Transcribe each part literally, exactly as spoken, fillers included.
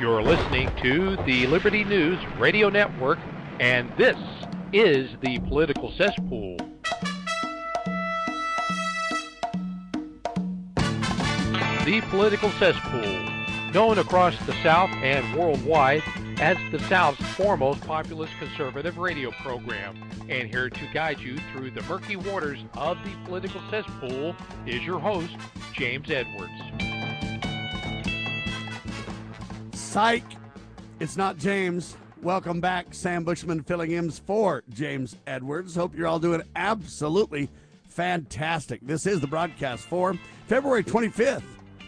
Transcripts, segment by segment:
You're listening to the Liberty News Radio Network, and this is the Political Cesspool. The Political Cesspool, known across the South and worldwide as the South's foremost populist conservative radio program. And here to guide you through the murky waters of the Political Cesspool is your host, James Edwards. Psych! It's not James. Welcome back. Sam Bushman filling in for James Edwards. Hope you're all doing absolutely fantastic. This is the broadcast for February twenty-fifth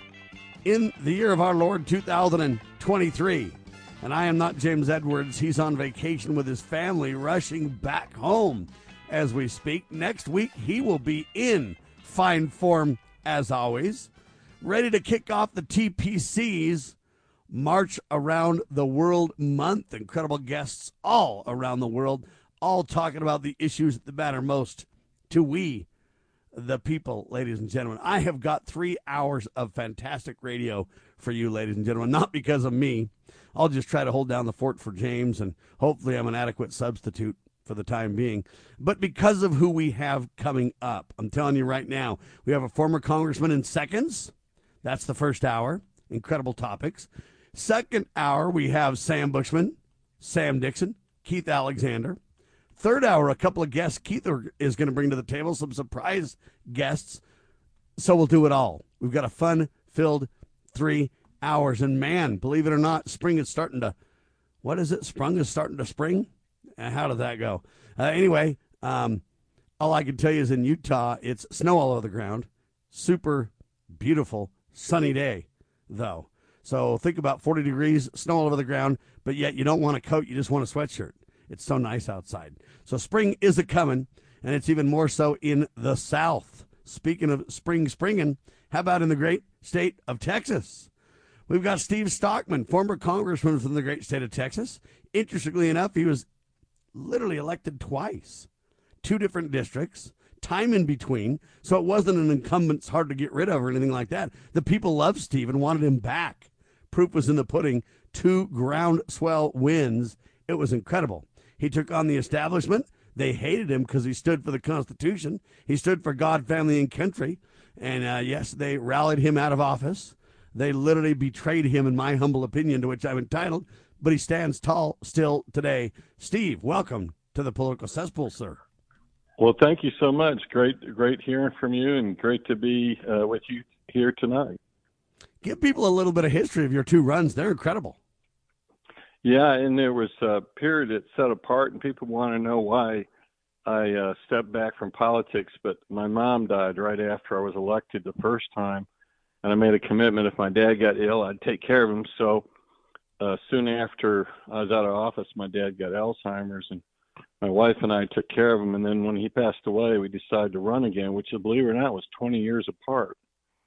in the year of our Lord two thousand twenty-three. And I am not James Edwards. He's on vacation with his family, rushing back home as we speak. Next week, he will be in fine form as always, ready to kick off the T P C's March Around the World month. Incredible guests all around the world, all talking about the issues that matter most to we, the people, ladies and gentlemen. I have got three hours of fantastic radio for you, ladies and gentlemen, not because of me. I'll just try to hold down the fort for James, and hopefully I'm an adequate substitute for the time being, but because of who we have coming up. I'm telling you right now, we have a former congressman in seconds. That's the first hour. Incredible topics. Second hour, we have Sam Bushman, Sam Dixon, Keith Alexander. Third hour, a couple of guests Keith is going to bring to the table, some surprise guests. So we'll do it all. We've got a fun-filled three hours. And man, believe it or not, spring is starting to, what is it? Sprung is starting to spring? Uh, how did that go? Uh, anyway, um, all I can tell you is in Utah, it's snow all over the ground. Super beautiful, sunny day, though. So think about forty degrees, snow all over the ground, but yet you don't want a coat, you just want a sweatshirt. It's so nice outside. So spring is a-coming, and it's even more so in the South. Speaking of spring springing, how about in the great state of Texas? We've got Steve Stockman, former congressman from the great state of Texas. Interestingly enough, he was literally elected twice, two different districts, time in between, so it wasn't an incumbent it's hard to get rid of or anything like that. The people loved Steve and wanted him back. Proof was in the pudding. Two groundswell wins. It was incredible. He took on the establishment. They hated him because he stood for the Constitution. He stood for God, family, and country. And uh, yes, they rallied him out of office. They literally betrayed him, in my humble opinion, to which I'm entitled. But he stands tall still today. Steve, welcome to the Political Cesspool, sir. Well, thank you so much. Great, great hearing from you, and great to be uh, with you here tonight. Give people a little bit of history of your two runs. They're incredible. Yeah, and there was a period that set apart, and people want to know why I uh, stepped back from politics. But my mom died right after I was elected the first time, and I made a commitment if my dad got ill, I'd take care of him. So uh, soon after I was out of office, my dad got Alzheimer's, and my wife and I took care of him. And then when he passed away, we decided to run again, which, believe it or not, was twenty years apart.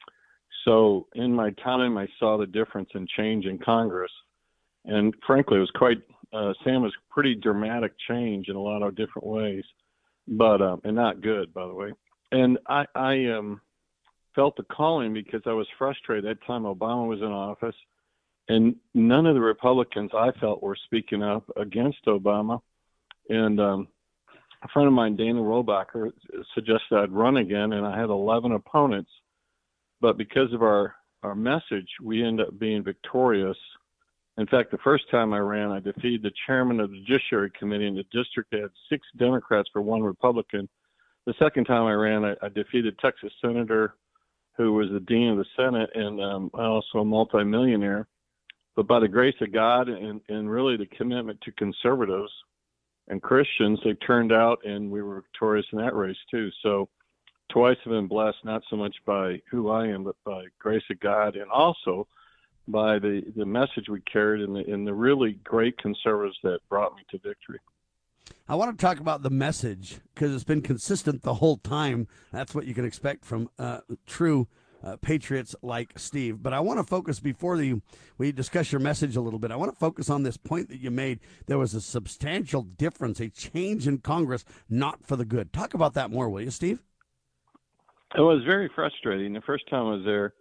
So in my time, I saw the difference in change in Congress. And frankly, it was quite, uh, Sam, was pretty dramatic change in a lot of different ways, but, um, and not good, by the way. And I, I um, felt the calling because I was frustrated. At that time, Obama was in office, and none of the Republicans I felt were speaking up against Obama. And um, a friend of mine, Dana Rohrabacher, suggested I'd run again, and I had eleven opponents. But because of our, our message, we ended up being victorious. In fact, the first time I ran, I defeated the chairman of the Judiciary Committee, and the district had six Democrats for one Republican. The second time I ran, I, I defeated Texas Senator, who was the dean of the Senate, and um, also a multimillionaire. But by the grace of God and, and really the commitment to conservatives and Christians, they turned out, and we were victorious in that race too. So twice have been blessed, not so much by who I am, but by grace of God, and also by the, the message we carried and the, and the really great conservatives that brought me to victory. I want to talk about the message because it's been consistent the whole time. That's what you can expect from uh, true uh, patriots like Steve. But I want to focus before the, we discuss your message a little bit. I want to focus on this point that you made. There was a substantial difference, a change in Congress, not for the good. Talk about that more, will you, Steve? It was very frustrating. The first time I was there,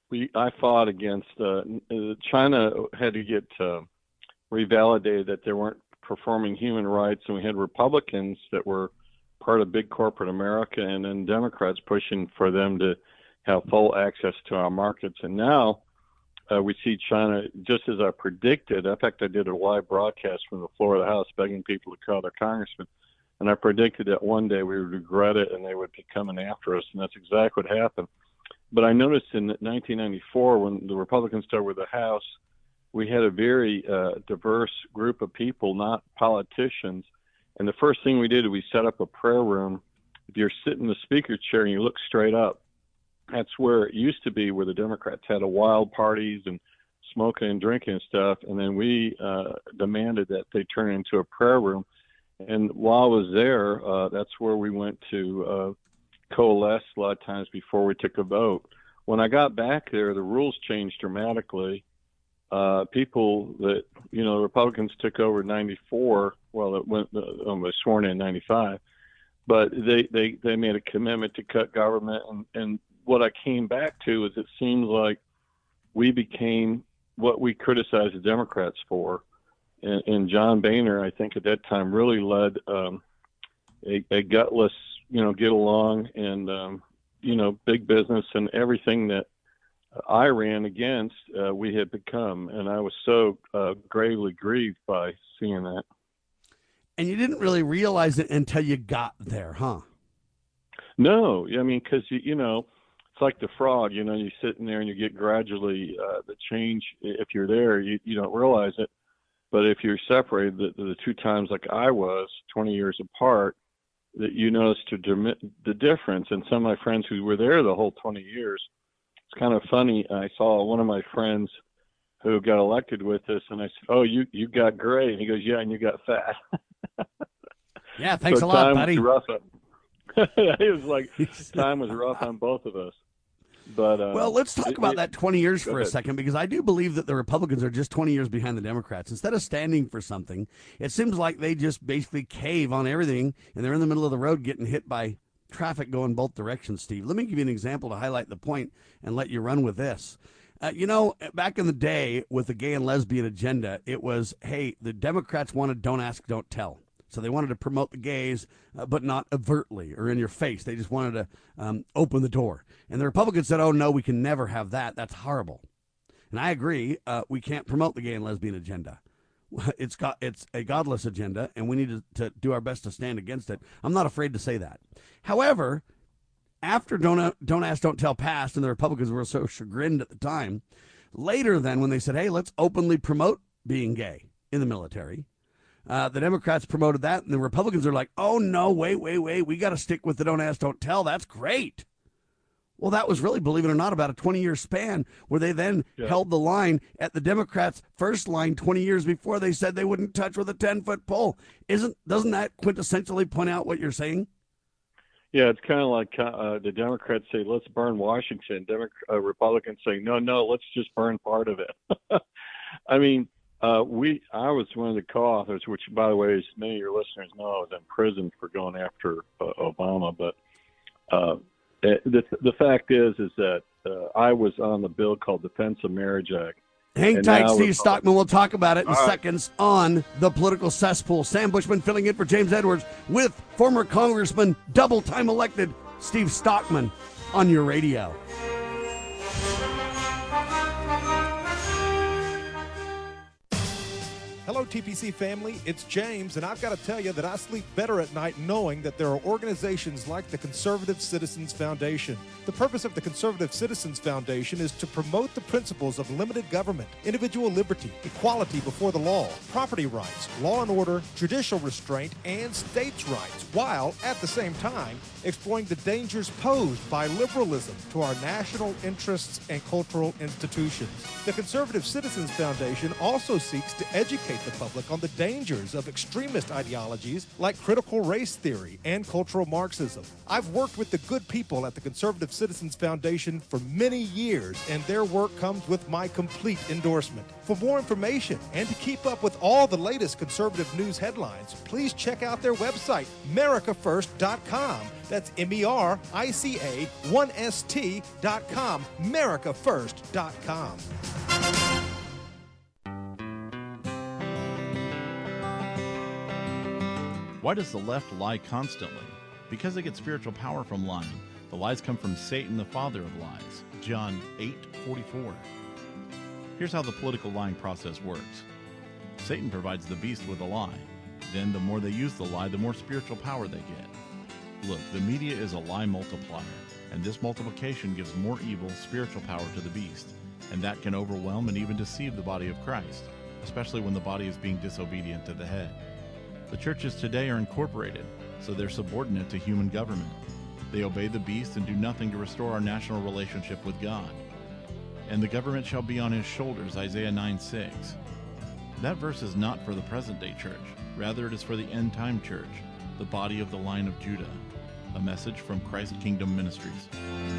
we I fought against uh, China had to get uh, revalidated that they weren't performing human rights, and we had Republicans that were part of big corporate America, and then Democrats pushing for them to have full access to our markets. And now uh, we see China, just as I predicted. In fact, I did a live broadcast from the floor of the House begging people to call their congressman, and I predicted that one day we would regret it and they would be coming after us, and that's exactly what happened. But I noticed in nineteen ninety-four, when the Republicans took over the House, we had a very uh, diverse group of people, not politicians. And the first thing we did is we set up a prayer room. If you're sitting in the speaker chair and you look straight up, that's where it used to be, where the Democrats had a wild parties and smoking and drinking and stuff. And then we uh, demanded that they turn it into a prayer room. And while I was there, uh, that's where we went to uh, coalesce a lot of times before we took a vote. When I got back there, the rules changed dramatically. Uh, people that, you know, the Republicans took over in ninety-four, well, it went, uh, was sworn in ninety-five, but they, they, they made a commitment to cut government. And, and what I came back to is it seems like we became what we criticized the Democrats for. And, and John Boehner, I think at that time, really led um, a, a gutless, you know, get along and, um, you know, big business and everything that I ran against, uh, we had become. And I was so uh, gravely grieved by seeing that. And you didn't really realize it until you got there, huh? No, I mean, because, you, you know, it's like the frog, you know, you're sitting there and you get gradually uh, the change. If you're there, you, you don't realize it. But if you're separated, the, the two times like I was, twenty years apart, that you notice the, the difference. And some of my friends who were there the whole twenty years, it's kind of funny. I saw one of my friends who got elected with us, and I said, "Oh, you you got gray," and he goes, "Yeah, and you got fat." Yeah, thanks so a lot, time buddy. Was rough on, it was like time was rough on both of us. But uh, well, let's talk it, about it, that twenty years for ahead. a second, because I do believe that the Republicans are just twenty years behind the Democrats. Instead of standing for something, it seems like they just basically cave on everything, and they're in the middle of the road getting hit by traffic going both directions, Steve. Let me give you an example to highlight the point and let you run with this. Uh, you know, back in the day with the gay and lesbian agenda, it was, hey, the Democrats wanted don't ask, don't tell. So they wanted to promote the gays, uh, but not overtly or in your face. They just wanted to um, open the door. And the Republicans said, oh, no, we can never have that. That's horrible. And I agree. Uh, we can't promote the gay and lesbian agenda. It's got it's a godless agenda, and we need to, to do our best to stand against it. I'm not afraid to say that. However, after Don't, don't Ask, Don't Tell passed, and the Republicans were so chagrined at the time, later then when they said, hey, let's openly promote being gay in the military, Uh, the Democrats promoted that, and the Republicans are like, oh, no, wait, wait, wait. We got to stick with the Don't Ask, Don't Tell. That's great. Well, that was really, believe it or not, about a twenty-year span where they then yeah. held the line at the Democrats' first line twenty years before they said they wouldn't touch with a ten-foot pole. Isn't Doesn't that quintessentially point out what you're saying? Yeah, it's kind of like uh, the Democrats say, let's burn Washington. Democrat, uh, Republicans say, no, no, let's just burn part of it. I mean, Uh, we, I was one of the co-authors, which, by the way, as many of your listeners know, I was in prison for going after uh, Obama. But uh, the the fact is, is that uh, I was on the bill called Defense of Marriage Act. Hang tight, Steve was, Stockman. We'll talk about it in right. seconds on the Political Cesspool. Sam Bushman filling in for James Edwards with former Congressman, double-time elected Steve Stockman on your radio. Hello, T P C family. It's James, and I've got to tell you that I sleep better at night knowing that there are organizations like the Conservative Citizens Foundation. The purpose of the Conservative Citizens Foundation is to promote the principles of limited government, individual liberty, equality before the law, property rights, law and order, judicial restraint, and states' rights, while, at the same time, exploring the dangers posed by liberalism to our national interests and cultural institutions. The Conservative Citizens Foundation also seeks to educate educate the public on the dangers of extremist ideologies like critical race theory and cultural Marxism. I've worked with the good people at the Conservative Citizens Foundation for many years, and their work comes with my complete endorsement. For more information and to keep up with all the latest conservative news headlines, please check out their website, Merica First dot com. That's M E R I C A one S T dot com, Merica First dot com. Why does the left lie constantly? Because they get spiritual power from lying. The lies come from Satan, the father of lies. John eight forty-four. Here's how the political lying process works. Satan provides the beast with a lie. Then the more they use the lie, the more spiritual power they get. Look, the media is a lie multiplier, and this multiplication gives more evil spiritual power to the beast, and that can overwhelm and even deceive the body of Christ, especially when the body is being disobedient to the head. The churches today are incorporated, so they're subordinate to human government. They obey the beast and do nothing to restore our national relationship with God. And the government shall be on his shoulders, Isaiah nine six. That verse is not for the present-day church. Rather, it is for the end-time church, the body of the line of Judah. A message from Christ Kingdom Ministries.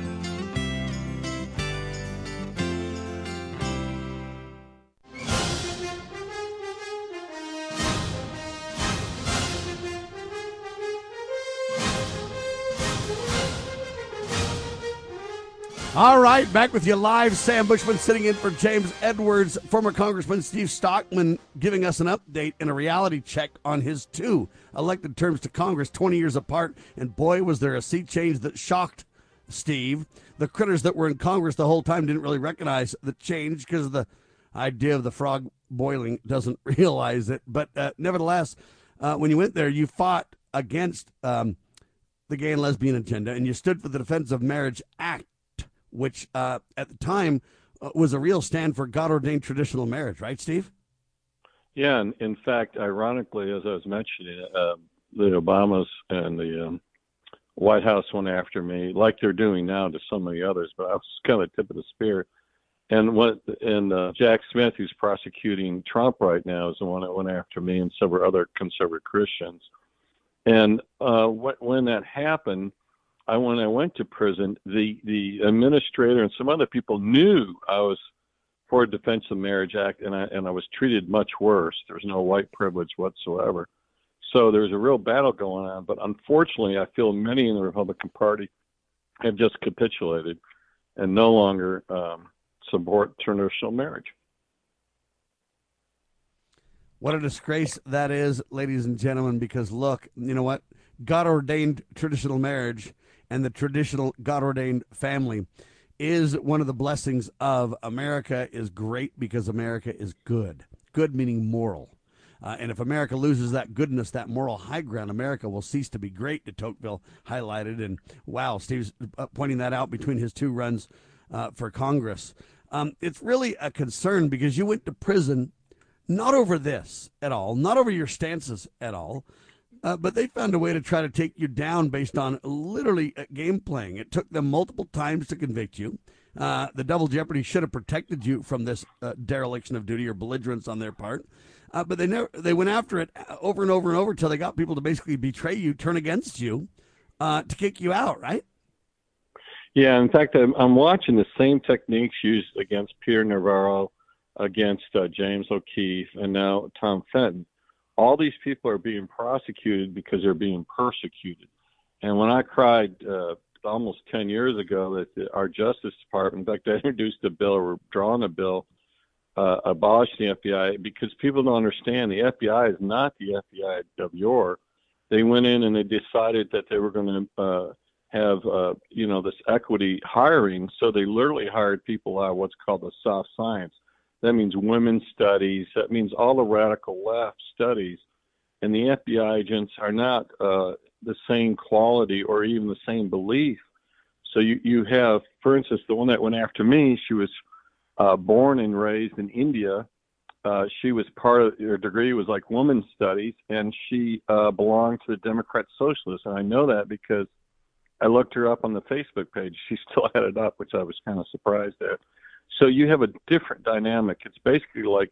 All right, back with you live. Sam Bushman sitting in for James Edwards, former Congressman Steve Stockman giving us an update and a reality check on his two elected terms to Congress, twenty years apart. And boy, was there a sea change that shocked Steve. The critters that were in Congress the whole time didn't really recognize the change because of the idea of the frog boiling doesn't realize it. But uh, nevertheless, uh, when you went there, you fought against um, the gay and lesbian agenda, and you stood for the Defense of Marriage Act, which uh, at the time uh, was a real stand for God-ordained traditional marriage, right, Steve? Yeah, and in fact, ironically, as I was mentioning, uh, the Obamas and the um, White House went after me, like they're doing now to so many others, but I was kind of the tip of the spear. And what and uh, Jack Smith, who's prosecuting Trump right now, is the one that went after me and several other conservative Christians. And uh, wh- when that happened, I, when I went to prison, the, the administrator and some other people knew I was for a Defense of Marriage Act, and I and I was treated much worse. There was no white privilege whatsoever. So there was a real battle going on. But unfortunately, I feel many in the Republican Party have just capitulated and no longer um, support traditional marriage. What a disgrace that is, ladies and gentlemen, because look, you know what? God-ordained traditional marriage and the traditional God-ordained family is one of the blessings of America is great because America is good. Good meaning moral. Uh, and if America loses that goodness, that moral high ground, America will cease to be great, de Tocqueville highlighted. And wow, Steve's pointing that out between his two runs uh, for Congress. Um, it's really a concern because you went to prison not over this at all, not over your stances at all, Uh, but they found a way to try to take you down based on literally uh, game playing. It took them multiple times to convict you. Uh, the double jeopardy should have protected you from this uh, dereliction of duty or belligerence on their part. Uh, but they never they went after it over and over and over until they got people to basically betray you, turn against you, uh, to kick you out, right? Yeah, in fact, I'm, I'm watching the same techniques used against Peter Navarro, against uh, James O'Keefe, and now Tom Fenton. All these people are being prosecuted because they're being persecuted. And when I cried uh, almost ten years ago that the, our Justice Department, in fact, I introduced a bill or drawn a bill uh, abolishing the F B I because people don't understand the F B I is not the F B I of yore. They went in and they decided that they were going to uh, have, uh, you know, this equity hiring. So they literally hired people out of what's called the soft science. That means women's studies. That means all the radical left studies. And the F B I agents are not uh, the same quality or even the same belief. So you, you have, for instance, the one that went after me, she was uh, born and raised in India. Uh, she was part of, her degree was like women's studies, and she uh, belonged to the Democrat Socialists. And I know that because I looked her up on the Facebook page. She still had it up, which I was kind of surprised at. So you have a different dynamic. It's basically like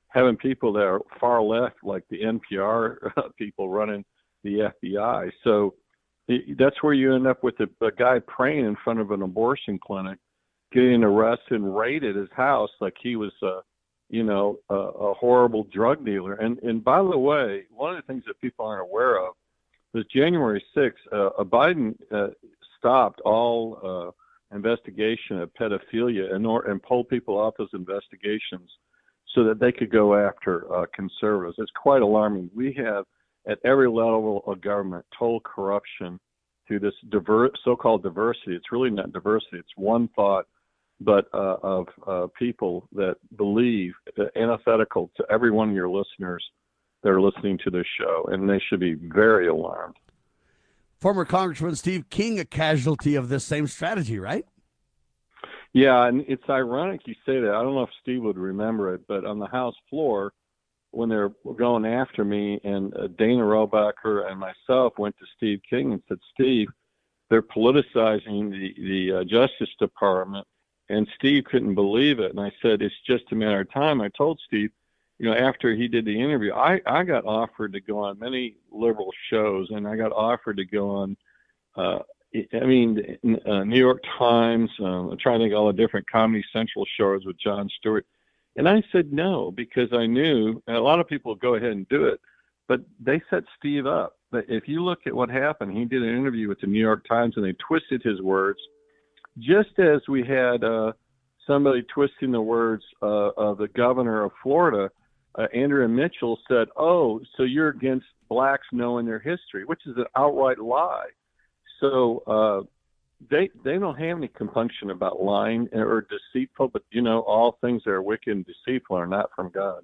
having people that are far left, like the N P R people running the F B I. So that's where you end up with a, a guy praying in front of an abortion clinic, getting arrested and raided his house like he was, uh, you know, a, a horrible drug dealer. And and by the way, one of the things that people aren't aware of was January sixth, uh, Biden uh, stopped all uh, investigation of pedophilia and, or, and pulled people off those investigations so that they could go after uh, conservatives. It's quite alarming. We have, at every level of government, total corruption through this diver- so-called diversity. It's really not diversity. It's one thought, but uh, of uh, people that believe, uh, antithetical to every one of your listeners that are listening to this show, and they should be very alarmed. Former Congressman Steve King, a casualty of this same strategy, right? Yeah, and it's ironic you say that. I don't know if Steve would remember it, but on the House floor, when they're going after me, and uh, Dana Rohrabacher and myself went to Steve King and said, Steve, they're politicizing the, the uh, Justice Department, and Steve couldn't believe it. And I said, it's just a matter of time. I told Steve, you know, after he did the interview, I, I got offered to go on many liberal shows, and I got offered to go on, uh, I mean, uh, New York Times, um, I'm trying to think of all the different Comedy Central shows with Jon Stewart. And I said no, because I knew, and a lot of people go ahead and do it, but they set Steve up. But if you look at what happened, he did an interview with the New York Times, and they twisted his words, just as we had uh, somebody twisting the words uh, of the governor of Florida. Uh, Andrea Mitchell said, oh, so you're against blacks knowing their history, which is an outright lie. So uh, they they don't have any compunction about lying or deceitful, but, you know, all things that are wicked and deceitful are not from God.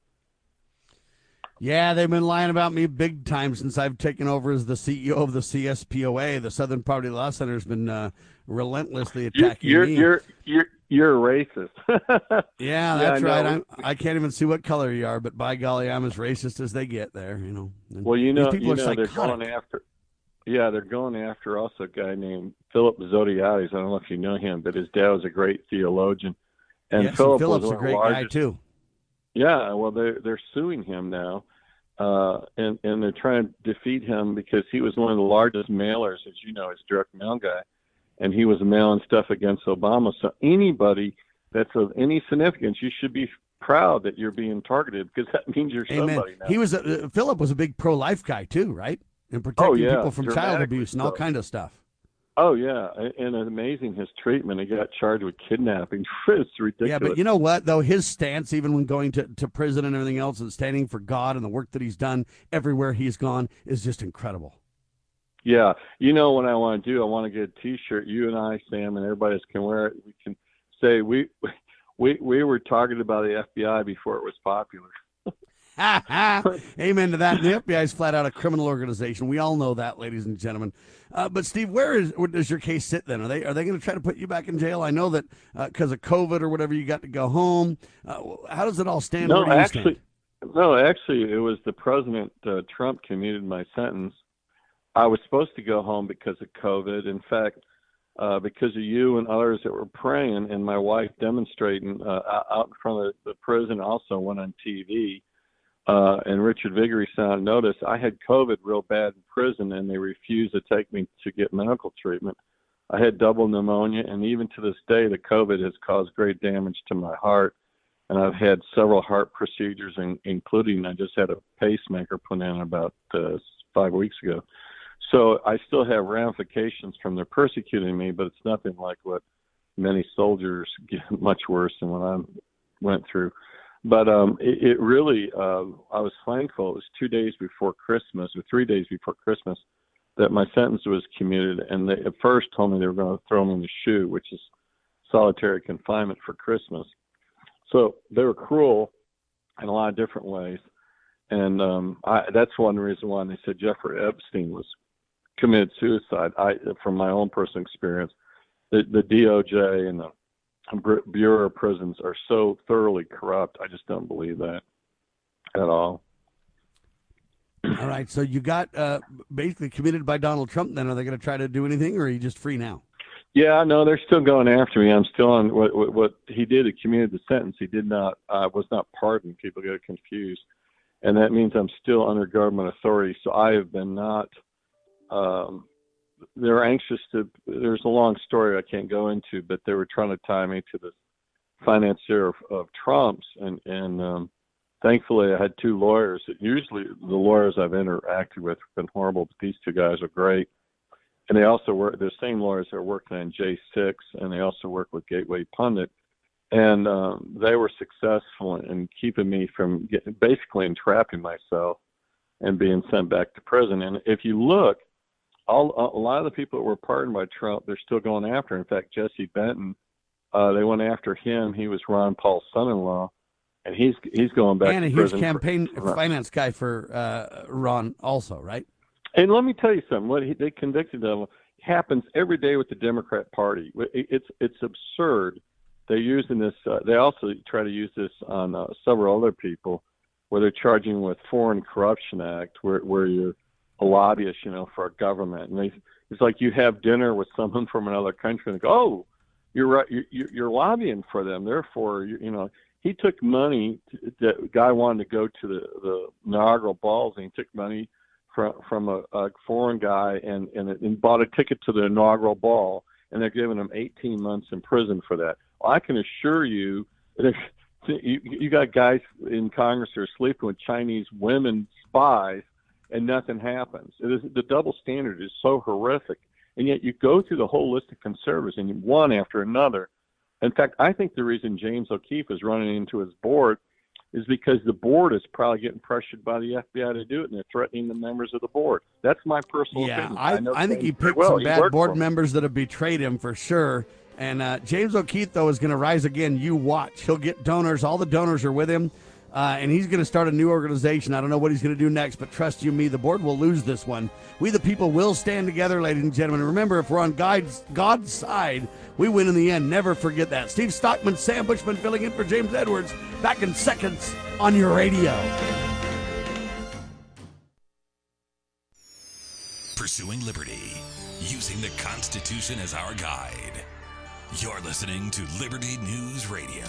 Yeah, they've been lying about me big time since I've taken over as the C E O of the C S P O A. The Southern Poverty Law Center has been uh, relentlessly attacking you're, me. You're you're you're a racist. Yeah, that's yeah, right. I'm, I can't even see what color you are, but by golly, I'm as racist as they get there. You know. And well, you know, these people you are know, psychotic. they're going after. Yeah, they're going after also a guy named Philip Zodiatis. I don't know if you know him, but his dad was a great theologian, and yes, Philip and Philip's was a great guy too. Yeah, well, they're they're suing him now. Uh, and, and they're trying to defeat him because he was one of the largest mailers, as you know, as direct mail guy, and he was mailing stuff against Obama. So anybody that's of any significance, you should be proud that you're being targeted, because that means you're Amen. somebody now. He was a, uh, Philip was a big pro-life guy too, right? And protecting oh, yeah, people from child abuse and all so. kind of stuff. Oh, yeah, and it's amazing his treatment. He got charged with kidnapping. It's ridiculous. Yeah, but you know what, though? His stance, even when going to, to prison and everything else and standing for God and the work that he's done everywhere he's gone is just incredible. Yeah. You know what I want to do? I want to get a T-shirt, you and I, Sam, and everybody else can wear it. We can say we we we were targeted by the F B I before it was popular. Amen to that. And the F B I is flat out a criminal organization. We all know that, ladies and gentlemen. Uh, but Steve, where is where does your case sit then? Are they are they going to try to put you back in jail? I know that because uh, of COVID or whatever, you got to go home. Uh, how does it all stand? No, where do you actually, stand? no, actually, it was the President uh, Trump commuted my sentence. I was supposed to go home because of COVID. In fact, uh, because of you and others that were praying, and my wife demonstrating uh, out in front of the prison, also went on T V. Uh, and Richard Viguerie sound notice, I had COVID real bad in prison, and they refused to take me to get medical treatment. I had double pneumonia, and even to this day, the COVID has caused great damage to my heart. And I've had several heart procedures, in, including I just had a pacemaker put in about uh, five weeks ago. So I still have ramifications from their persecuting me, but it's nothing like what many soldiers get, much worse than what I went through. But um, it, it really, uh, I was thankful. It was two days before Christmas, or three days before Christmas, that my sentence was commuted. And they at first told me they were going to throw me in the shoe, which is solitary confinement for Christmas. So they were cruel in a lot of different ways. And um, I, that's one reason why they said Jeffrey Epstein was committed suicide. I, from my own personal experience, the, the D O J and the Bureau of Prisons are so thoroughly corrupt. I just don't believe that at all. All right, so you got uh, basically committed by Donald Trump. Then are they going to try to do anything, or are you just free now? Yeah, no, they're still going after me. I'm still on what what, what he did. He commuted the sentence. He did not uh, was not pardoned. People get confused, and that means I'm still under government authority. So I have been not. Um, they're anxious to. There's a long story I can't go into, but they were trying to tie me to the financier of, of Trump's, and and um, thankfully I had two lawyers. Usually the lawyers I've interacted with have been horrible, but these two guys are great. And they also work, the same lawyers that are working on J six, and they also work with Gateway Pundit. And um, they were successful in keeping me from getting, basically entrapping myself and being sent back to prison. And if you look, all, a lot of the people that were pardoned by Trump, they're still going after. In fact, Jesse Benton, uh, they went after him. He was Ron Paul's son-in-law, and he's he's going back and to And prison. a huge campaign for, finance guy for uh, Ron also, right? And let me tell you something. What he, they convicted of happens every day with the Democrat Party. It, it's it's absurd. They're using this. Uh, they also try to use this on uh, several other people, where they're charging with Foreign Corruption Act, where where you're a lobbyist, you know, for a government. And they, it's like you have dinner with someone from another country, and they go, "Oh, you're right. You're, you're lobbying for them. Therefore, you, you know." He took money. To, the guy wanted to go to the the inaugural balls, and he took money from from a, a foreign guy and, and and bought a ticket to the inaugural ball, and they're giving him eighteen months in prison for that. Well, I can assure you that if you, you got guys in Congress that are sleeping with Chinese women spies, and nothing happens. It is, the double standard is so horrific, and yet you go through the whole list of conservatives, and one after another. In fact, I think the reason James O'Keefe is running into his board is because the board is probably getting pressured by the F B I to do it, and they're threatening the members of the board. That's my personal yeah, opinion. I, I, I think he picked well. some He bad board for members that have betrayed him for sure. And uh, James O'Keefe, though, is going to rise again. You watch. He'll get donors. All the donors are with him, uh, and he's going to start a new organization. I don't know what he's going to do next, but trust you me, the board will lose this one. We, the people, will stand together, ladies and gentlemen. Remember, if we're on God's, God's side, we win in the end. Never forget that. Steve Stockman, Sam Bushman filling in for James Edwards. Back in seconds on your radio. Pursuing liberty, using the Constitution as our guide. You're listening to Liberty News Radio.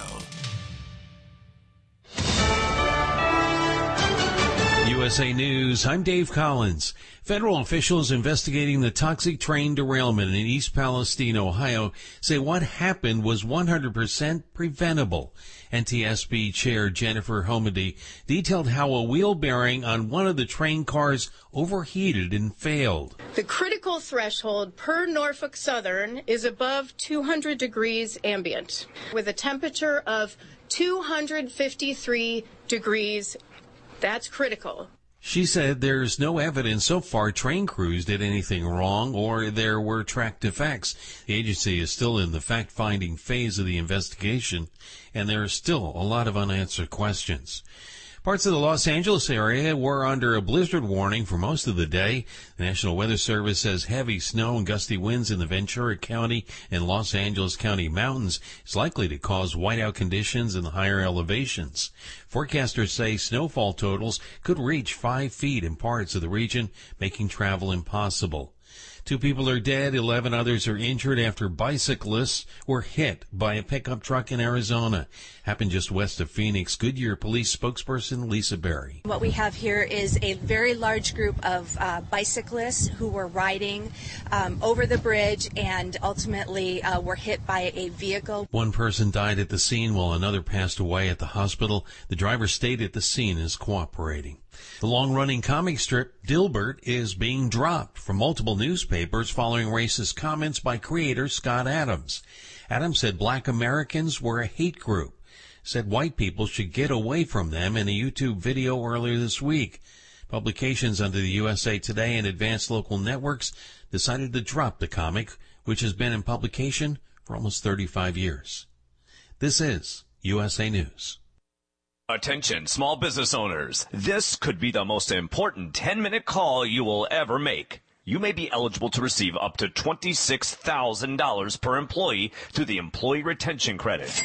U S A News, I'm Dave Collins. Federal officials investigating the toxic train derailment in East Palestine, Ohio, say what happened was one hundred percent preventable. N T S B Chair Jennifer Homedy detailed how a wheel bearing on one of the train cars overheated and failed. The critical threshold per Norfolk Southern is above two hundred degrees ambient, with a temperature of two hundred fifty-three degrees. That's critical. She said there's no evidence so far train crews did anything wrong or there were track defects. The agency is still in the fact-finding phase of the investigation, and there are still a lot of unanswered questions. Parts of the Los Angeles area were under a blizzard warning for most of the day. The National Weather Service says heavy snow and gusty winds in the Ventura County and Los Angeles County mountains is likely to cause whiteout conditions in the higher elevations. Forecasters say snowfall totals could reach five feet in parts of the region, making travel impossible. Two people are dead, eleven others are injured after bicyclists were hit by a pickup truck in Arizona. Happened just west of Phoenix. Goodyear police spokesperson Lisa Berry. What we have here is a very large group of uh, bicyclists who were riding um, over the bridge and ultimately uh, were hit by a vehicle. One person died at the scene while another passed away at the hospital. The driver stayed at the scene and is cooperating. The long-running comic strip Dilbert is being dropped from multiple newspapers following racist comments by creator Scott Adams. Adams said black Americans were a hate group, said white people should get away from them in a YouTube video earlier this week. Publications under the U S A Today and Advanced Local Networks decided to drop the comic, which has been in publication for almost thirty-five years. This is U S A News. Attention, small business owners. This could be the most important ten-minute call you will ever make. You may be eligible to receive up to twenty-six thousand dollars per employee through the Employee Retention Credit.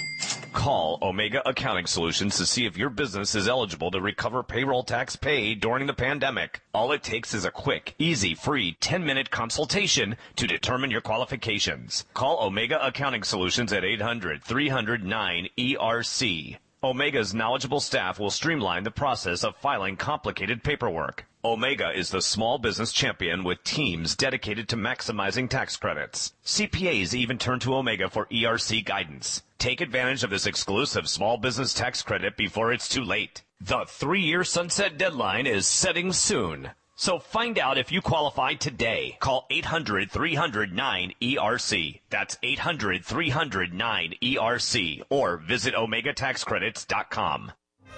Call Omega Accounting Solutions to see if your business is eligible to recover payroll tax paid during the pandemic. All it takes is a quick, easy, free ten-minute consultation to determine your qualifications. Call Omega Accounting Solutions at eight hundred, three hundred, nine E R C. Omega's knowledgeable staff will streamline the process of filing complicated paperwork. Omega is the small business champion with teams dedicated to maximizing tax credits. C P As even turn to Omega for E R C guidance. Take advantage of this exclusive small business tax credit before it's too late. The three-year sunset deadline is setting soon. So find out if you qualify today. Call eight hundred, three hundred, nine E R C. That's eight hundred, three hundred, nine E R C. Or visit omega tax credits dot com.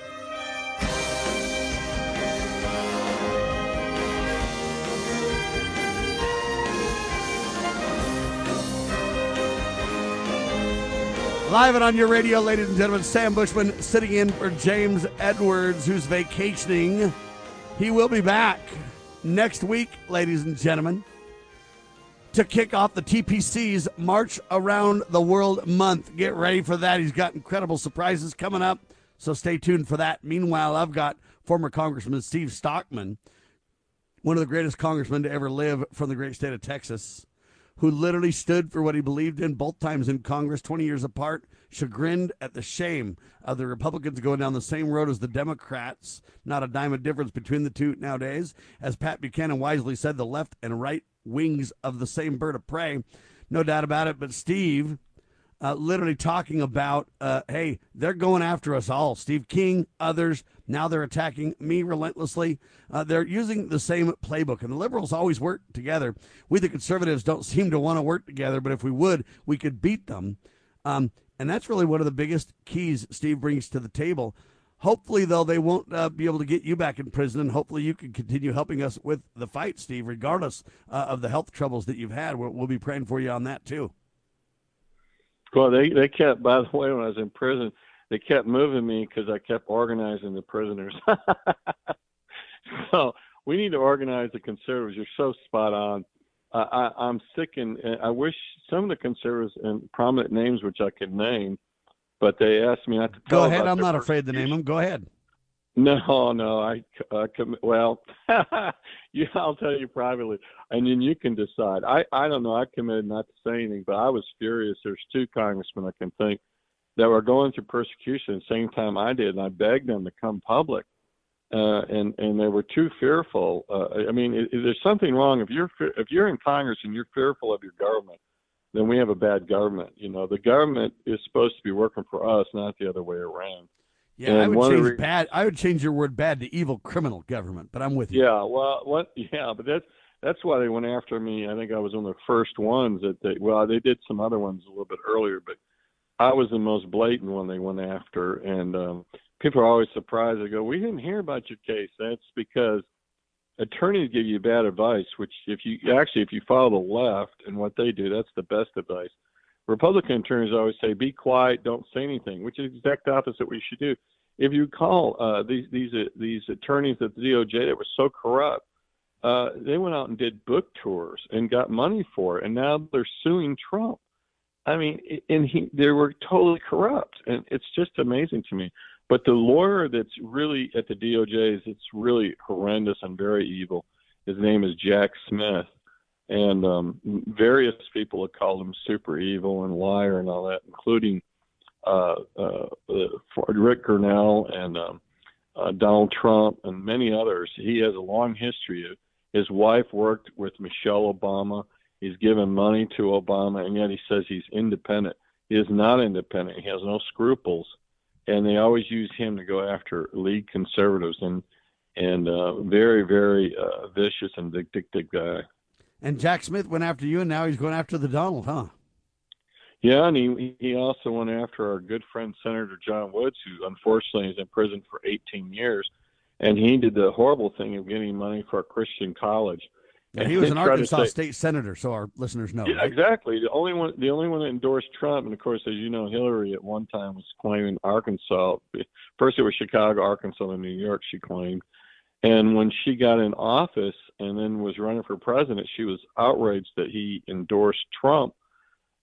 Live and on your radio, ladies and gentlemen, Sam Bushman sitting in for James Edwards, who's vacationing. He will be back next week, ladies and gentlemen, to kick off the T P C's March Around the World month. Get ready for that. He's got incredible surprises coming up, so stay tuned for that. Meanwhile, I've got former Congressman Steve Stockman, one of the greatest congressmen to ever live from the great state of Texas, who literally stood for what he believed in both times in Congress, twenty years apart, chagrined at the shame of the Republicans going down the same road as the Democrats. Not a dime of difference between the two nowadays. As Pat Buchanan wisely said, the left and right wings of the same bird of prey. No doubt about it. But Steve, uh, literally talking about, uh, hey, they're going after us all. Steve King, others. Now they're attacking me relentlessly. Uh, they're using the same playbook, and the liberals always work together. We, the conservatives, don't seem to want to work together, but if we would, we could beat them. Um, and that's really one of the biggest keys Steve brings to the table. Hopefully, though, they won't uh, be able to get you back in prison, and hopefully you can continue helping us with the fight, Steve, regardless uh, of the health troubles that you've had. We'll, we'll be praying for you on that, too. Well, they, they kept, by the way, when I was in prison, they kept moving me because I kept organizing the prisoners. So we need to organize the conservatives. You're so spot on. Uh, I, I'm sick, and, and I wish some of the conservatives and prominent names, which I could name, but they asked me not to tell. Go ahead. I'm not afraid to name them. Go ahead. No, no. I uh, com- well, you, I'll tell you privately, and then you can decide. I, I don't know. I committed not to say anything, but I was furious. There's two congressmen I can think that were going through persecution at the same time I did, and I begged them to come public, uh, and and they were too fearful. Uh, I mean, it, it, there's something wrong if you're if you're in Congress and you're fearful of your government, then we have a bad government. You know, the government is supposed to be working for us, not the other way around. Yeah, and I would change re- bad. I would change your word "bad" to "evil criminal government." But I'm with you. Yeah, well, what? Yeah, but that's that's why they went after me. I think I was one of the first ones that they. Well, they did some other ones a little bit earlier, but I was the most blatant one they went after. And um, people are always surprised. They go, "We didn't hear about your case." That's because attorneys give you bad advice. Which, if you actually, if you follow the left and what they do, that's the best advice. Republican attorneys always say, "Be quiet, don't say anything," which is the exact opposite what you should do. If you call uh, these these uh, these attorneys at the D O J that were so corrupt, uh, they went out and did book tours and got money for it, and now they're suing Trump. I mean, and he they were totally corrupt, and it's just amazing to me. But the lawyer that's really at the D O J's, it's really horrendous and very evil. His name is Jack Smith. And um, various people have called him super evil and liar and all that, including uh, uh, uh, Rick Grenell and um, uh, Donald Trump and many others. He has a long history. Of, his wife worked with Michelle Obama. He's given money to Obama, and yet he says he's independent. He is not independent. He has no scruples. And they always use him to go after lead conservatives, and and uh, very, very uh, vicious and vindictive guy. And Jack Smith went after you, and now he's going after the Donald, huh? Yeah, and he he also went after our good friend Senator John Woods, who unfortunately is in prison for eighteen years, and he did the horrible thing of getting money for a Christian college. Yeah, he was an Arkansas say, state senator, so our listeners know. Yeah, right? Exactly. The only one, the only one that endorsed Trump, and of course, as you know, Hillary at one time was claiming Arkansas. First, it was Chicago, Arkansas, and New York. She claimed. And when she got in office and then was running for president, she was outraged that he endorsed Trump.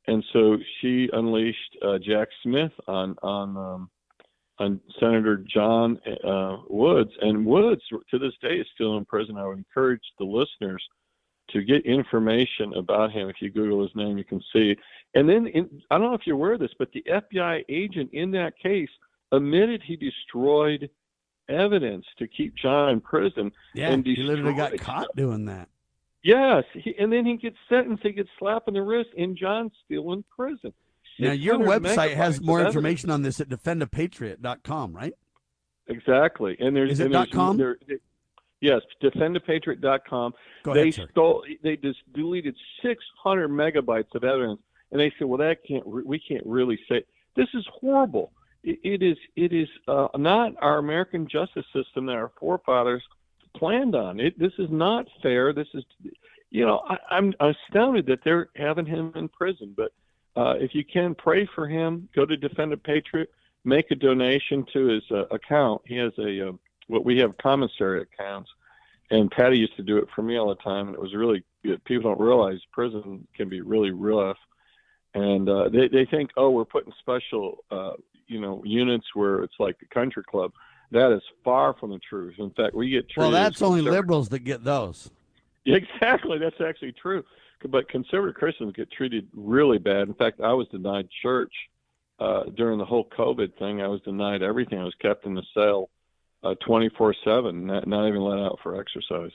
and so she unleashed uh, Jack Smith on on um, on Senator John uh, Woods, and Woods to this day is still in prison. I would encourage the listeners to get information about him. If you Google his name, you can see. And then in, I don't know if you're aware of this, but the F B I agent in that case admitted he destroyed evidence to keep John in prison. Yeah, and he literally got destroyed caught doing that. Yes, he, and then he gets sentenced. He gets slapped in the wrist, and John's still in prison. Now, your six hundred website has megabytes more of information on this at defend a patriot dot com, right? Exactly. And there's Is it and there's, .com? There, yes, defend a patriot dot com. Go they ahead, sir. stole. They just deleted six hundred megabytes of evidence, and they said, "Well, that can't. We can't really say this is horrible. It, it is. It is uh, not our American justice system that our forefathers planned on. It. This is not fair. This is, you know, I, I'm astounded that they're having him in prison. But uh, if you can pray for him, go to Defend a Patriot, make a donation to his uh, account. He has a uh, what we have commissary accounts, and Patty used to do it for me all the time, and it was really good. People don't realize prison can be really rough, and uh, they they think, oh, we're putting special uh, you know units where it's like a country club. That is far from the truth. In fact, we get treated Well, that's as only conservative- liberals that get those. Exactly, that's actually true. But conservative Christians get treated really bad. In fact, I was denied church uh, during the whole COVID thing. I was denied everything. I was kept in the cell uh, twenty-four seven, not, not even let out for exercise.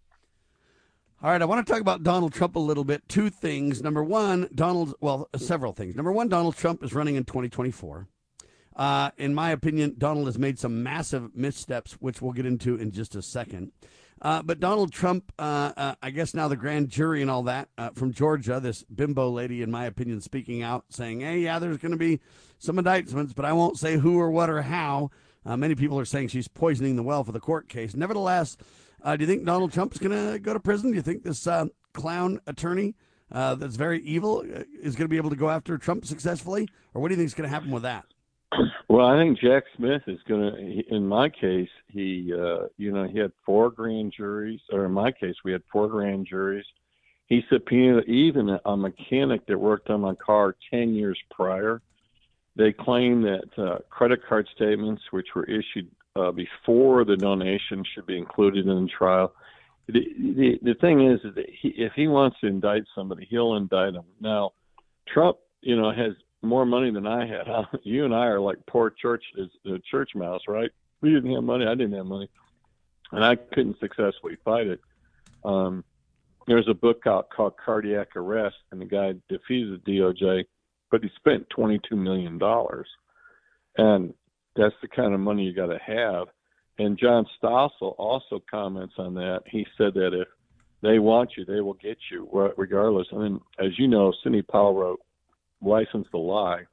All right, I want to talk about Donald Trump a little bit. Two things. Number one, Donald, well, several things. Number one, Donald Trump is running in twenty twenty-four. Uh, in my opinion, Donald has made some massive missteps, which we'll get into in just a second. Uh, but Donald Trump, uh, uh, I guess now the grand jury and all that uh, from Georgia, this bimbo lady, in my opinion, speaking out, saying, hey, yeah, there's going to be some indictments, but I won't say who or what or how. Uh, many people are saying she's poisoning the well for the court case. Nevertheless, uh, do you think Donald Trump's going to go to prison? Do you think this uh, clown attorney uh, that's very evil is going to be able to go after Trump successfully? Or what do you think is going to happen with that? Well, I think Jack Smith is going to, in my case, he, uh, you know, he had four grand juries, or in my case, we had four grand juries. He subpoenaed even a mechanic that worked on my car ten years prior. They claim that uh, credit card statements, which were issued uh, before the donation, should be included in the trial. The, the, the thing is, is that he, if he wants to indict somebody, he'll indict them. Now, Trump, you know, has more money than I had. Huh? You and I are like poor church, uh, church mouse, right? We didn't have money. I didn't have money. And I couldn't successfully fight it. Um, there's a book out called Cardiac Arrest, and the guy defeated the D O J, but he spent twenty-two million dollars. And that's the kind of money you got to have. And John Stossel also comments on that. He said that if they want you, they will get you, regardless. I mean, as you know, Sidney Powell wrote License to Lie,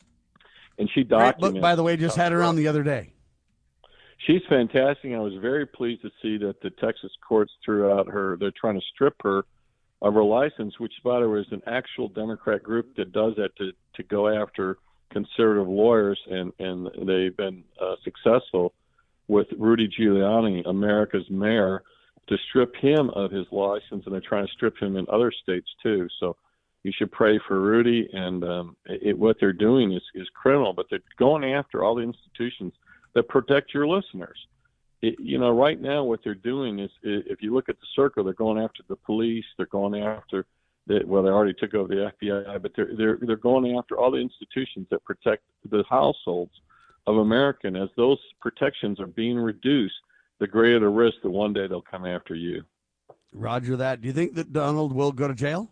and she documented. Great book, by the way, just had her on the other day. She's fantastic. I was very pleased to see that the Texas courts threw out her. They're trying to strip her of her license, which, by the way, is an actual Democrat group that does that to to go after conservative lawyers, and and they've been uh, successful with Rudy Giuliani, America's mayor, to strip him of his license, and they're trying to strip him in other states too. So you should pray for Rudy, and um, it, what they're doing is, is criminal, but they're going after all the institutions that protect your listeners. It, you know, right now what they're doing is, if you look at the circle, they're going after the police, they're going after, the, well, they already took over the F B I, but they're, they're, they're going after all the institutions that protect the households of America. And as those protections are being reduced, the greater the risk that one day they'll come after you. Roger that. Do you think that Donald will go to jail?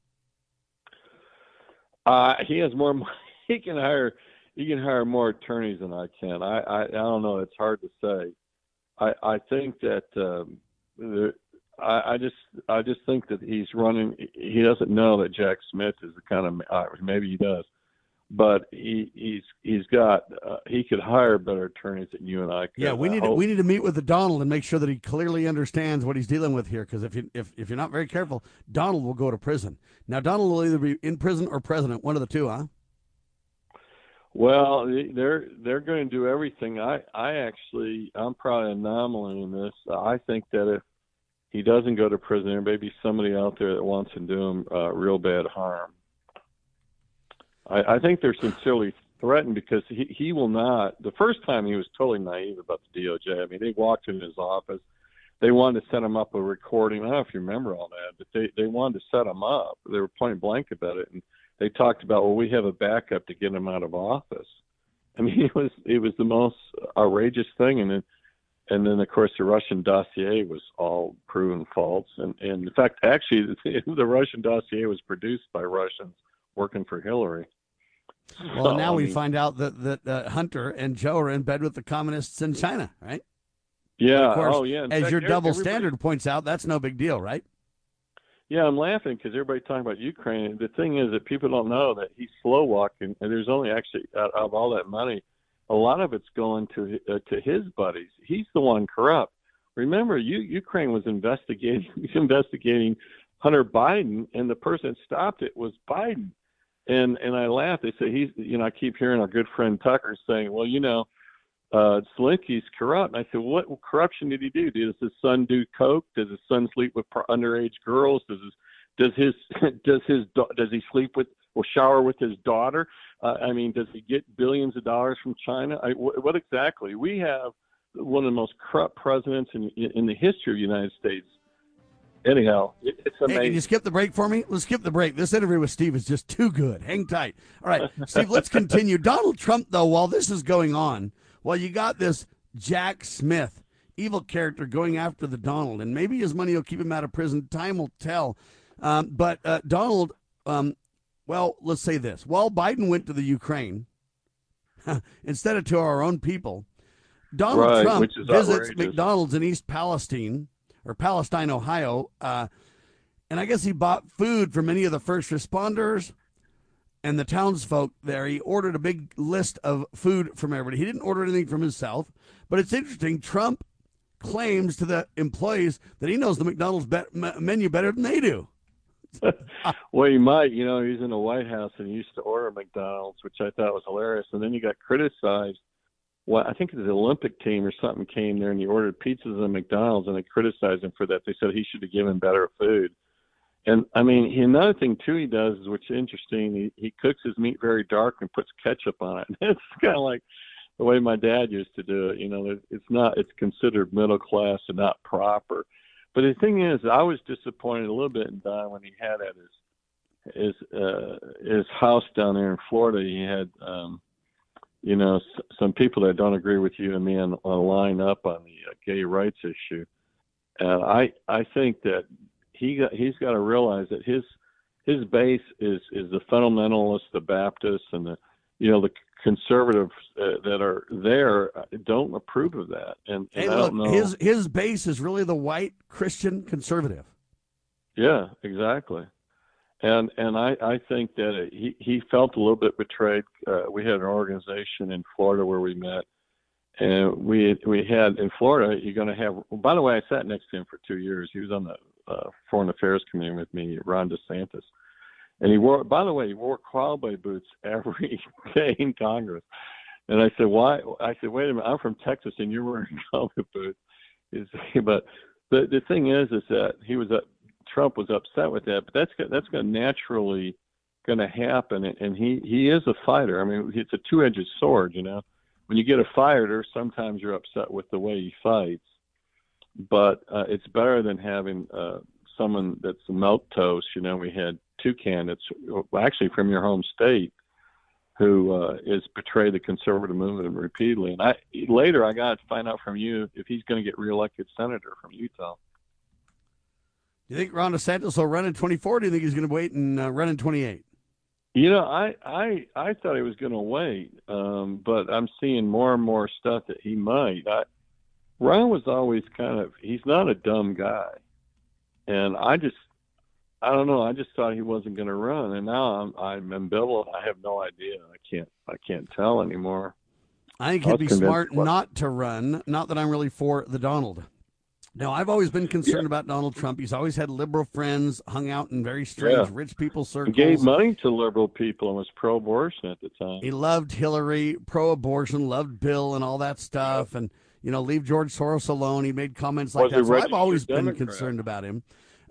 Uh, he has more money. He can hire. He can hire more attorneys than I can. I. I, I don't know. It's hard to say. I. I think that. Um, the, I, I just. I just think that he's running. He doesn't know that Jack Smith is the kind of. Uh, maybe he does, but he. He's. He's got. Uh, he could hire better attorneys than you and I could. Yeah, we I need. To, hope. we need to meet with the Donald and make sure that he clearly understands what he's dealing with here. Because if you if if you're not very careful, Donald will go to prison. Now, Donald will either be in prison or president, one of the two, huh? Well, they're they're going to do everything. I I actually I'm probably an anomaly in this. I think that if he doesn't go to prison, there may be somebody out there that wants to do him uh, real bad harm. I, I think they're sincerely threatened because he, he will not. The first time he was totally naive about the D O J. I mean, they walked in his office. They wanted to set him up a recording. I don't know if you remember all that, but they, they wanted to set him up. They were point blank about it. And they talked about, well, we have a backup to get him out of office. I mean, it was it was the most outrageous thing. And then, and then of course, the Russian dossier was all proven false. And, and in fact, actually, the, the Russian dossier was produced by Russians working for Hillary. Well, so, now I we mean, find out that, that uh, Hunter and Joe are in bed with the communists in China, right? Yeah. Of course, oh, yeah. In as fact, your double everybody, standard points out, that's no big deal, right? Yeah, I'm laughing because everybody's talking about Ukraine. The thing is that people don't know that he's slow walking, and there's only actually out of all that money, a lot of it's going to uh, to his buddies. He's the one corrupt. Remember, you, Ukraine was investigating investigating Hunter Biden, and the person that stopped it was Biden. And and I laugh. They say he's, you know, I keep hearing our good friend Tucker saying, well, you know, uh, Zelensky's corrupt. And I said, what corruption did he do? Does his son do coke? Does his son sleep with underage girls? Does his does his does his does he sleep with or shower with his daughter? Uh, I mean, does he get billions of dollars from China? I, what, what exactly? We have one of the most corrupt presidents in in the history of the United States. Anyhow, it, it's amazing. Hey, can you skip the break for me? Let's skip the break. This interview with Steve is just too good. Hang tight. All right, Steve, let's continue. Donald Trump, though, while this is going on, well, you got this Jack Smith, evil character going after the Donald, and maybe his money will keep him out of prison. Time will tell. Um, but uh, Donald, um, well, let's say this. While Biden went to the Ukraine, instead of to our own people, Donald right, Trump visits outrageous. McDonald's in East Palestine, or Palestine, Ohio, uh, and I guess he bought food for many of the first responders and the townsfolk there. He ordered a big list of food from everybody. He didn't order anything from himself, but it's interesting. Trump claims to the employees that he knows the McDonald's be- menu better than they do. Well, he might. You know, he was in the White House and he used to order McDonald's, which I thought was hilarious. And then he got criticized. Well, I think the Olympic team or something came there and he ordered pizzas at McDonald's and they criticized him for that. They said he should have given better food. And, I mean, he, another thing, too, he does, which is interesting, he, he cooks his meat very dark and puts ketchup on it. It's kind of like the way my dad used to do it. You know, it's not, it's considered middle class and not proper. But the thing is, I was disappointed a little bit in Don when he had at his, his, uh, his house down there in Florida. He had, um, you know, s- some people that don't agree with you and me on, on line up on the uh, gay rights issue. And I, I think that he got, he's got to realize that his his base is, is the fundamentalists, the Baptists, and the, you know, the conservatives uh, that are there don't approve of that. And, and Hey, I look, don't know. his his base is really the white Christian conservative. Yeah, exactly. And and I, I think that he, he felt a little bit betrayed. Uh, we had an organization in Florida where we met, and we we had in Florida. You're going to have. Well, by the way, I sat next to him for two years. He was on the uh, Foreign Affairs Committee with me, Ron DeSantis, and he wore. By the way, he wore cowboy boots every day in Congress. And I said, why? I said, wait a minute. I'm from Texas, and you're wearing cowboy boots. Is but the the thing is, is that he was a. Trump was upset with that, but that's that's going to naturally going to happen, and he he is a fighter. I mean, it's a two-edged sword, you know. When you get a fighter, sometimes you're upset with the way he fights, but uh, it's better than having uh, someone that's a milquetoast. You know, we had two candidates, actually from your home state, who uh, has betrayed the conservative movement repeatedly. And I later I got to find out from you if he's going to get reelected senator from Utah. Do you think Ron DeSantis will run in twenty-four? Or do you think he's going to wait and uh, run in twenty-eight? You know, I I, I thought he was going to wait, um, but I'm seeing more and more stuff that he might. I, Ron was always kind of, he's not a dumb guy. And I just, I don't know, I just thought he wasn't going to run. And now I'm, I'm ambivalent. I have no idea. I can't, I can't tell anymore. I think he'd be smart not to run. Not that I'm really for the Donald. Now, I've always been concerned yeah. about Donald Trump. He's always had liberal friends, hung out in very strange yeah. rich people circles. He gave money to liberal people and was pro-abortion at the time. He loved Hillary, pro-abortion, loved Bill and all that stuff. Yeah. And, you know, leave George Soros alone. He made comments like was that. So I've always been Democrat. concerned about him.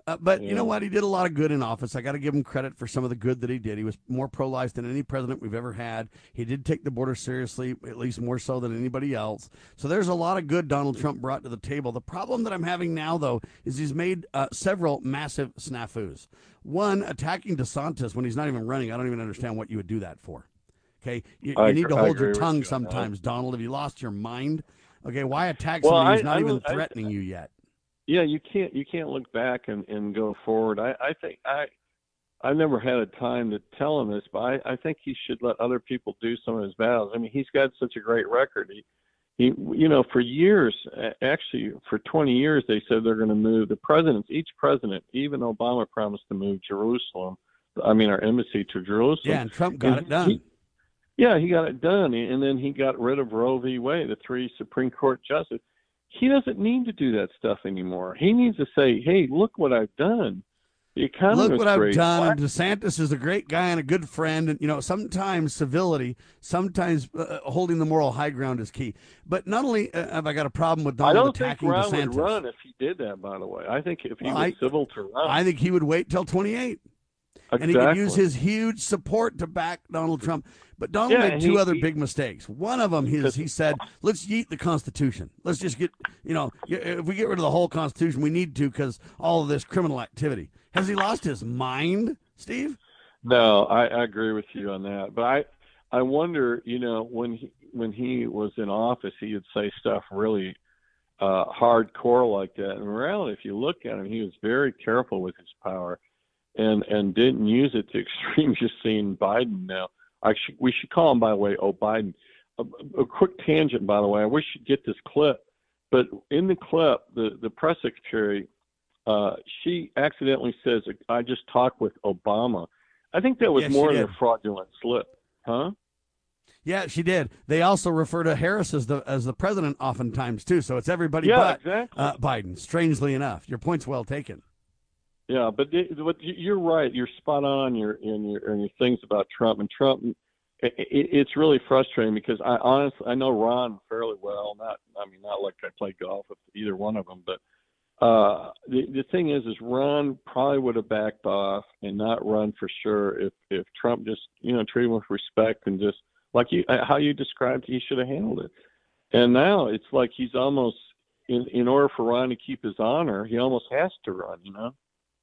Uh, but Yeah. you know what? He did a lot of good in office. I got to give him credit for some of the good that he did. He was more pro-life than any president we've ever had. He did take the border seriously, at least more so than anybody else. So there's a lot of good Donald Trump brought to the table. The problem that I'm having now, though, is he's made uh, several massive snafus. One, attacking DeSantis when he's not even running. I don't even understand what you would do that for. Okay, you, I you need agree- to I hold your agree with tongue you on that. sometimes, Donald. Have you lost your mind? Okay, why attack Well, somebody who's I- not I even don't- I- threatening you yet? Yeah, you can't you can't look back and, and go forward. I, I think I I've never had a time to tell him this, but I, I think he should let other people do some of his battles. I mean, he's got such a great record. He, he you know, for years, actually for twenty years, they said they're going to move the presidents. Each president, even Obama, promised to move Jerusalem. I mean, our embassy to Jerusalem. Yeah, and Trump got And it done. he- yeah, he got it done, and then he got rid of Roe v. Wade, the three Supreme Court justices. He doesn't need to do that stuff anymore. He needs to say, "Hey, look what I've done. The economy Look was what I've great." done. Why- And DeSantis is a great guy and a good friend. And, you know, sometimes civility, sometimes uh, holding the moral high ground is key. But not only uh, have I got a problem with I Donald don't think attacking Ron DeSantis. would run if he did that, by the way. I think if he Well, was I- civil to run. I think he would wait till twenty-eight. Exactly. And he could use his huge support to back Donald Trump. But Donald Yeah, made and two he- other he- big mistakes. One of them is he said, let's yeet the Constitution. Let's just get, you know, if we get rid of the whole Constitution, we need to because all of this criminal activity. Has he lost his mind, Steve? No, I, I agree with you on that. But I, I wonder, you know, when he when he was in office, he would say stuff really uh, hardcore like that. And really, if you look at him, he was very careful with his power, and and didn't use it to extremes. Just seeing Biden now. I should, we should call him, by the way, oh Biden. A, a quick tangent, by the way. I wish you'd get this clip, but in the clip, the the press secretary, uh, she accidentally says, "I just talked with Obama." I think that was Yes, she more than did. a fraudulent slip, huh? Yeah, she did. They also refer to Harris as the as the president oftentimes too. So it's everybody Yeah, but exactly. uh, Biden. Strangely enough, your point's well taken. Yeah, but, it, but you're right. You're spot on your in your in your things about Trump and Trump. It, it, it's really frustrating because I honestly I know Ron fairly well. Not I mean not like I play golf with either one of them, but uh, the the thing is is Ron probably would have backed off and not run for sure if if Trump just you know treated him with respect and just like you how you described he should have handled it. And now it's like he's almost in in order for Ron to keep his honor, he almost has to run. You know.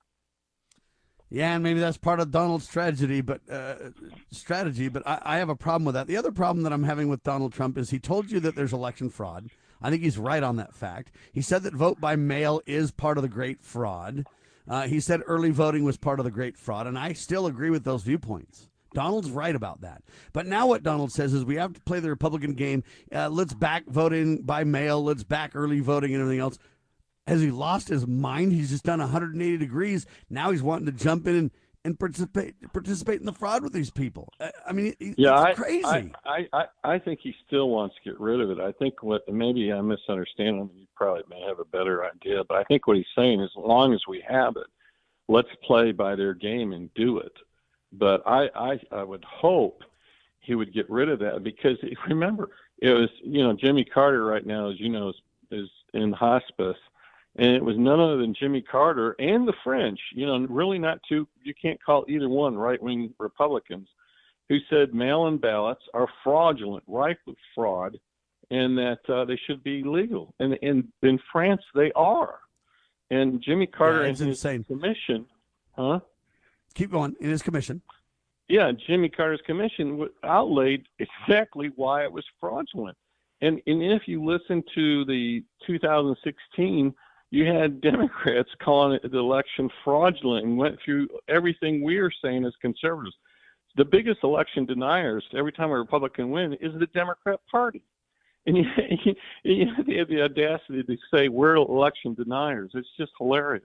Yeah, and maybe that's part of Donald's tragedy, but uh, strategy. But I, I have a problem with that. The other problem that I'm having with Donald Trump is he told you that there's election fraud. I think he's right on that fact. He said that vote by mail is part of the great fraud. Uh, he said early voting was part of the great fraud, and I still agree with those viewpoints. Donald's right about that. But now what Donald says is we have to play the Republican game. Uh, let's back voting by mail. Let's back early voting and everything else. Has he lost his mind? He's just done one hundred eighty degrees. Now he's wanting to jump in and, and participate participate in the fraud with these people. I, I mean, it, Yeah, it's I, crazy. I, I, I think he still wants to get rid of it. I think what maybe I misunderstand him. You probably may have a better idea, but I think what he's saying is, as long as we have it, let's play by their game and do it. But I, I, I would hope he would get rid of that because remember, it was you know Jimmy Carter right now, as you know, is, is in hospice. And it was none other than Jimmy Carter and the French, you know, really not two, you can't call either one right-wing Republicans, who said mail-in ballots are fraudulent, rightful fraud, and that uh, they should be legal. And in, in France, they are. And Jimmy Carter Yeah, and it's his insane. commission, huh? Keep going. In his commission. Yeah, Jimmy Carter's commission w- outlaid exactly why it was fraudulent. And, and if you listen to the two thousand sixteen, you had Democrats calling it the election fraudulent and went through everything we are saying as conservatives. The biggest election deniers every time a Republican wins is the Democrat Party. And you, you have the audacity to say we're election deniers. It's just hilarious.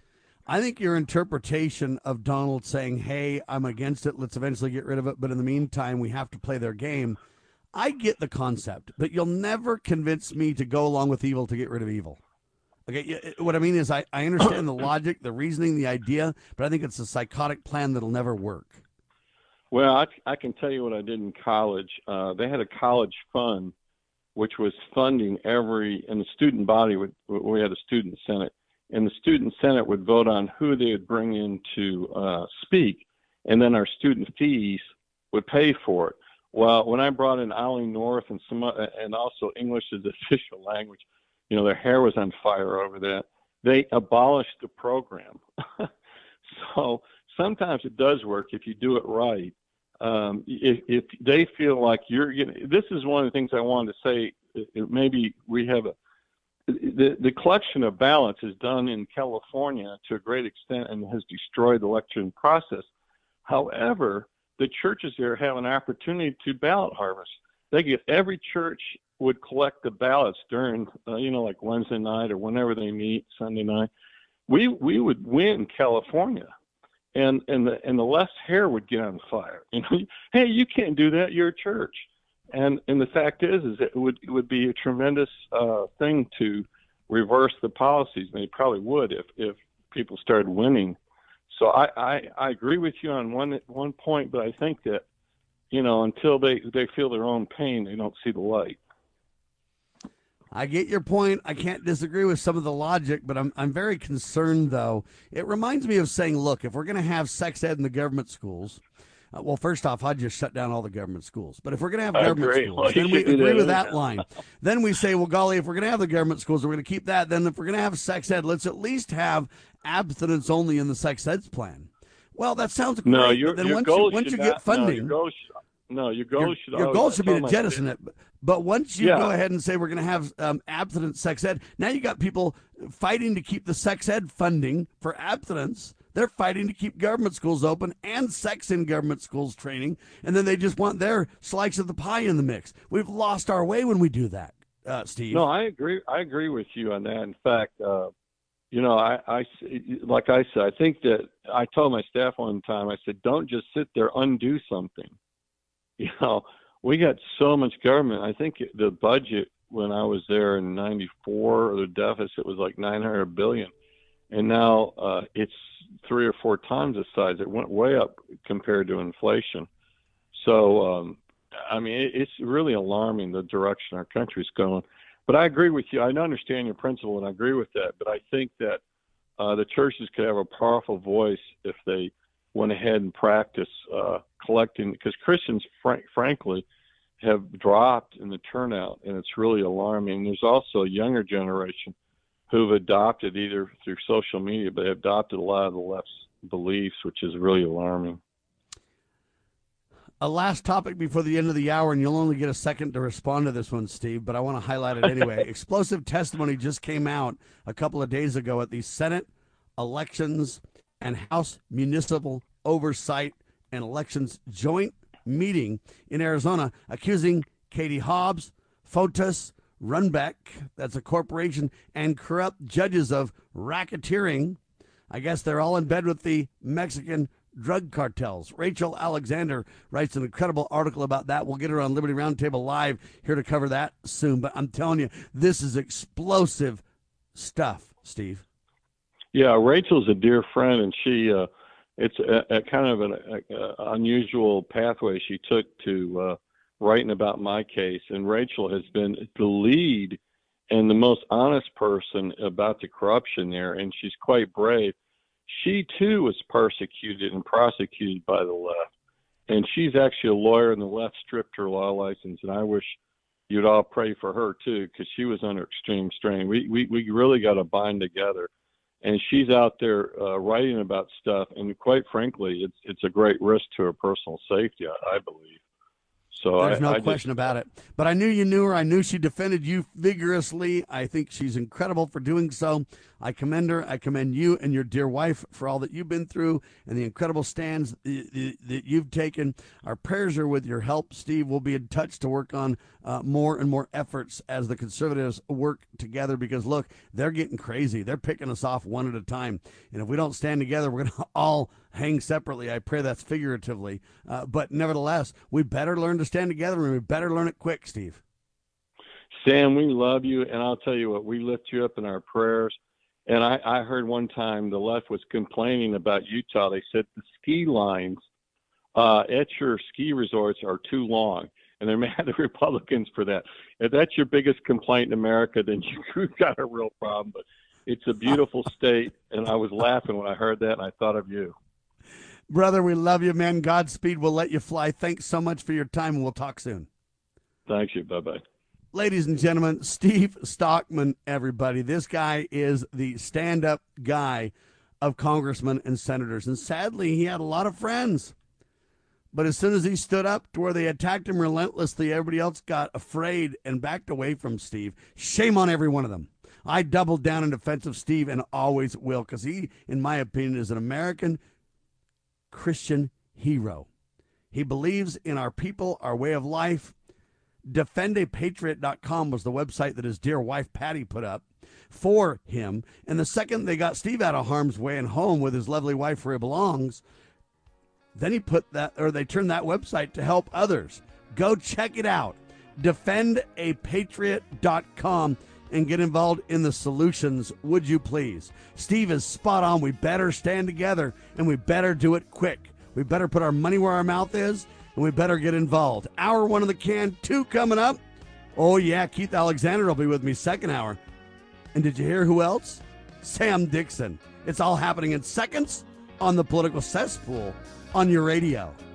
I think your interpretation of Donald saying, hey, I'm against it, let's eventually get rid of it, but in the meantime, we have to play their game. I get the concept, but you'll never convince me to go along with evil to get rid of evil. Okay, what I mean is I, I understand the logic, the reasoning, the idea, but I think it's a psychotic plan that'll never work. Well, I, I can tell you what I did in college. Uh, they had a college fund, which was funding every, and the student body, would, we had a student senate, and the student senate would vote on who they would bring in to uh, speak, and then our student fees would pay for it. Well, when I brought in Ollie North and some, uh, and also English as official language, you know, their hair was on fire over that. They abolished the program. So sometimes it does work if you do it right. Um, if, if they feel like you're, you know, this is one of the things I wanted to say. Maybe we have a the the collection of ballots is done in California to a great extent and has destroyed the election process. However, the churches there have an opportunity to ballot harvest. They get every church would collect the ballots during, uh, you know, like Wednesday night or whenever they meet, Sunday night. We we would win California, and and the and the left's hair would get on fire. You know, hey, you can't do that. You're a church, and and the fact is, is it would it would be a tremendous uh, thing to reverse the policies. And they probably would if if people started winning. So I, I, I agree with you on one one point, but I think that, you know, until they, they feel their own pain, they don't see the light. I get your point. I can't disagree with some of the logic, but I'm I'm very concerned, though. It reminds me of saying, look, if we're going to have sex ed in the government schools, uh, well, first off, I'd just shut down all the government schools. But if we're going to have government schools, well, then we agree with that line. Then we say, well, golly, if we're going to have the government schools, we're going to keep that. Then if we're going to have sex ed, let's at least have abstinence only in the sex ed plan. Well, that sounds great. No, your, then your once goal you, once you not, get funding, no, your goal should, no, your goal your, should, your always, goal should be to my jettison it. But once you yeah. go ahead and say we're going to have um, abstinence sex ed, now you got people fighting to keep the sex ed funding for abstinence. They're fighting to keep government schools open and sex in government schools training, and then they just want their slice of the pie in the mix. We've lost our way when we do that, uh, Steve. No, I agree. I agree with you on that. In fact, uh, you know, I, I, like I said, I think that I told my staff one time, I said, don't just sit there, undo something. You know, we got so much government. I think the budget when I was there in ninety-four, the deficit was like nine hundred billion dollars. And now uh, it's three or four times the size. It went way up compared to inflation. So, um, I mean, it, it's really alarming the direction our country's going. But I agree with you. I understand your principle, and I agree with that. But I think that uh, the churches could have a powerful voice if they went ahead and practice uh, collecting, because Christians, fr- frankly, have dropped in the turnout, and it's really alarming. There's also a younger generation who've adopted, either through social media, but have adopted a lot of the left's beliefs, which is really alarming. A last topic before the end of the hour, and you'll only get a second to respond to this one, Steve, but I want to highlight it anyway. Explosive testimony just came out a couple of days ago at the Senate Elections and House Municipal Oversight and Elections Joint Meeting in Arizona, accusing Katie Hobbs, Fotis, Runbeck, that's a corporation, and corrupt judges of racketeering. I guess they're all in bed with the Mexican drug cartels. Rachel Alexander writes an incredible article about that. We'll get her on Liberty Roundtable Live here to cover that soon. But I'm telling you, this is explosive stuff, Steve. Yeah, Rachel's a dear friend, and she uh, it's a, a kind of an a, a unusual pathway she took to uh, writing about my case. And Rachel has been the lead and the most honest person about the corruption there, and she's quite brave. She, too, was persecuted and prosecuted by the left. And she's actually a lawyer, and the left stripped her law license. And I wish you'd all pray for her, too, because she was under extreme strain. We, we, we really got to bind together. And she's out there uh, writing about stuff. And quite frankly, it's it's a great risk to her personal safety, I, I believe. So There's I, no I question just, about it. But I knew you knew her. I knew she defended you vigorously. I think she's incredible for doing so. I commend her. I commend you and your dear wife for all that you've been through and the incredible stands that you've taken. Our prayers are with your help, Steve. We'll be in touch to work on uh, more and more efforts as the conservatives work together, because, look, they're getting crazy. They're picking us off one at a time. And if we don't stand together, we're going to all hang separately. I pray that's figuratively. Uh, but nevertheless, we better learn to stand together, and we better learn it quick, Steve. Sam, we love you, and I'll tell you what, we lift you up in our prayers. And I, I heard one time the left was complaining about Utah. They said the ski lines uh, at your ski resorts are too long, and they're mad at Republicans for that. If that's your biggest complaint in America, then you've got a real problem. But It's a beautiful state, and I was laughing when I heard that, and I thought of you. Brother, we love you, man. Godspeed. We'll let you fly. Thanks so much for your time, and we'll talk soon. Thank you. Bye-bye. Ladies and gentlemen, Steve Stockman, everybody. This guy is the stand-up guy of congressmen and senators, and sadly, he had a lot of friends. But as soon as he stood up to where they attacked him relentlessly, everybody else got afraid and backed away from Steve. Shame on every one of them. I doubled down in defense of Steve and always will, because he, in my opinion, is an American Christian hero. He believes in our people, our way of life. defend a patriot dot com was the website that his dear wife Patty put up for him. And the second they got Steve out of harm's way and home with his lovely wife where he belongs, then he put that, or they turned that website to help others. Go check it out. defend a patriot dot com and get involved in the solutions, would you please? Steve is spot on. We better stand together, and we better do it quick. We better put our money where our mouth is, and we better get involved. Hour one of the can, two coming up. Oh, yeah, Keith Alexander will be with me second hour. And did you hear who else? Sam Dixon. It's all happening in seconds on the Political Cesspool on your radio.